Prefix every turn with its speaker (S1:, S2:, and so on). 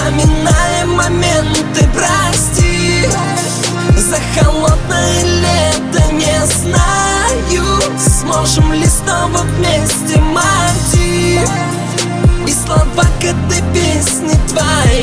S1: вспоминаем моменты. Прости за холодное лето, не знаю, сможем ли снова вместе мотив и слова к этой песне твоей.